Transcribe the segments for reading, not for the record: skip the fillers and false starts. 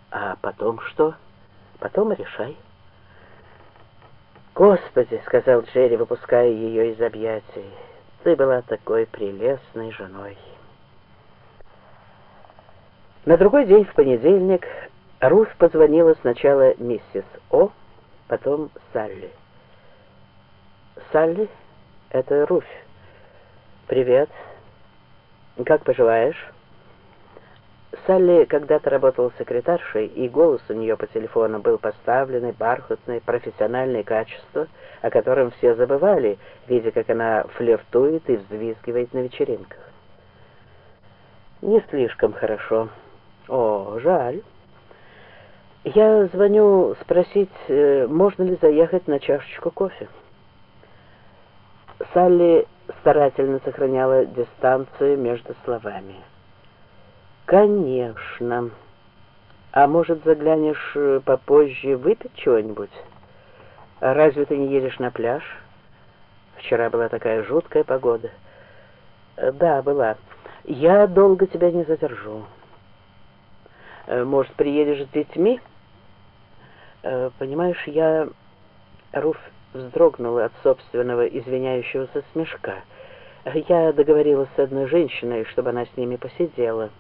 А потом что? Потом решай. «Господи», — сказал Джерри, выпуская ее из объятий, — «ты была такой прелестной женой». На другой день, в понедельник, Руфь позвонила сначала миссис О, потом Салли. «Салли, это Руфь. Привет. Как поживаешь?» Салли когда-то работала секретаршей, и голос у нее по телефону был поставленный, бархатный, профессиональное качество, о котором все забывали, видя, как она флиртует и взвизгивает на вечеринках. «Не слишком хорошо. О, жаль. Я звоню спросить, можно ли заехать на чашечку кофе». Салли старательно сохраняла дистанцию между словами. «Конечно. А может, заглянешь попозже выпить чего-нибудь? Разве ты не едешь на пляж? Вчера была такая жуткая погода». «Да, была. Я долго тебя не задержу. Может, приедешь с детьми?» «Понимаешь, я...» Руф вздрогнула от собственного извиняющегося смешка. «Я договорилась с одной женщиной, чтобы она с ними посидела.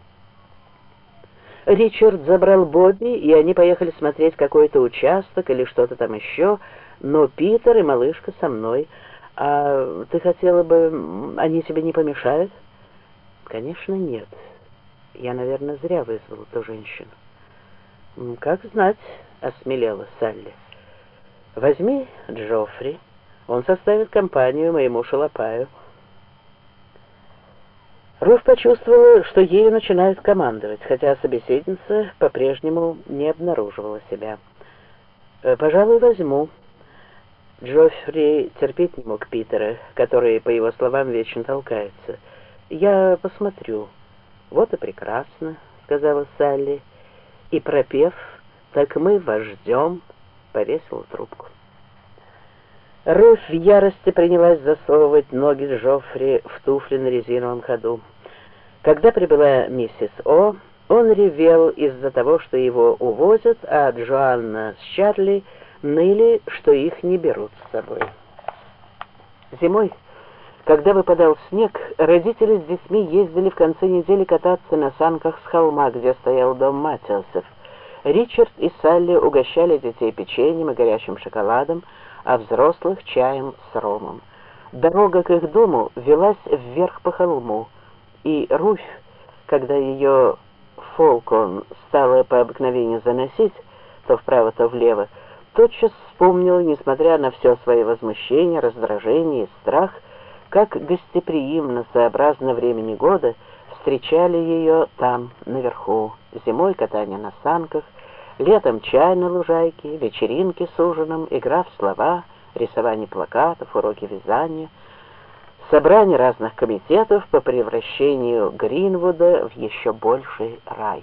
Ричард забрал Бобби, и они поехали смотреть какой-то участок или что-то там еще, но Питер и малышка со мной. А ты хотела бы... Они тебе не помешают?» «Конечно, нет. Я, наверное, зря вызвала ту женщину». «Как знать», — осмелела Салли. «Возьми Джоффри, он составит компанию моему шалопаю». Руф почувствовала, что ею начинают командовать, хотя собеседница по-прежнему не обнаруживала себя. «Пожалуй, возьму». Джоффри терпеть не мог Питера, который, по его словам, вечно толкается. «Я посмотрю». «Вот и прекрасно», — сказала Салли, и, пропев «Так мы вас ждем», повесила трубку. Руфь в ярости принялась засовывать ноги Джоффри в туфли на резиновом ходу. Когда прибыла миссис О, он ревел из-за того, что его увозят, а Джоанна с Чарли ныли, что их не берут с собой. Зимой, когда выпадал снег, родители с детьми ездили в конце недели кататься на санках с холма, где стоял дом Матиасов. Ричард и Салли угощали детей печеньем и горячим шоколадом, а взрослых чаем с ромом. Дорога к их дому велась вверх по холму, и Руфь, когда ее фолкон стала по обыкновению заносить, то вправо, то влево, тотчас вспомнила, несмотря на все свои возмущения, раздражение и страх, как гостеприимно, сообразно времени года, встречали ее там, наверху. Зимой катание на санках, летом чай на лужайке, вечеринки с ужином, игра в слова, рисование плакатов, уроки вязания, собрание разных комитетов по превращению Гринвуда в еще больший рай.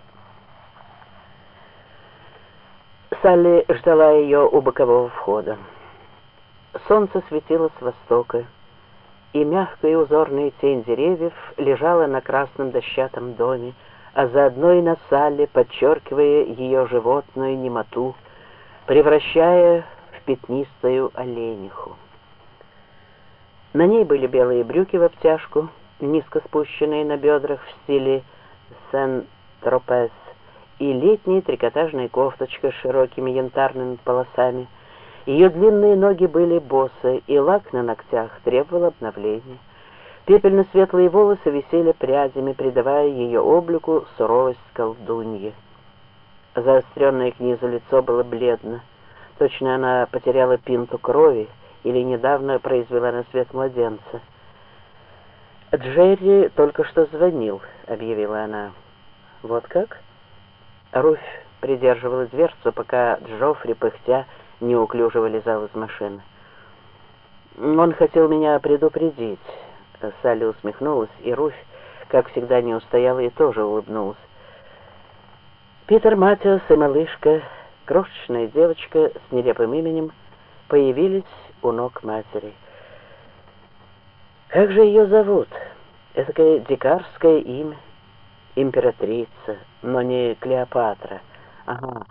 Салли ждала ее у бокового входа. Солнце светило с востока, и мягкая узорная тень деревьев лежала на красном дощатом доме, а заодно и на Салли, подчеркивая ее животную немоту, превращая в пятнистую олениху. На ней были белые брюки в обтяжку, низко спущенные на бедрах в стиле Сен-Тропез, и летняя трикотажная кофточка с широкими янтарными полосами. Ее длинные ноги были босы, и лак на ногтях требовал обновления. Пепельно-светлые волосы висели прядями, придавая ее облику суровость колдуньи. Заостренное к низу лицо было бледно. Точно она потеряла пинту крови или недавно произвела на свет младенца. «Джерри только что звонил», — объявила она. «Вот как?» Руфь придерживала дверцу, пока Джоффри, пыхтя, неуклюже вылезал из машины. «Он хотел меня предупредить». Салли усмехнулась, и Руфь, как всегда, не устояла и тоже улыбнулась. Питер Матиас и малышка, крошечная девочка с нелепым именем, появились у ног матери. Как же ее зовут? Этакое дикарское имя. Императрица, но не Клеопатра, Ага.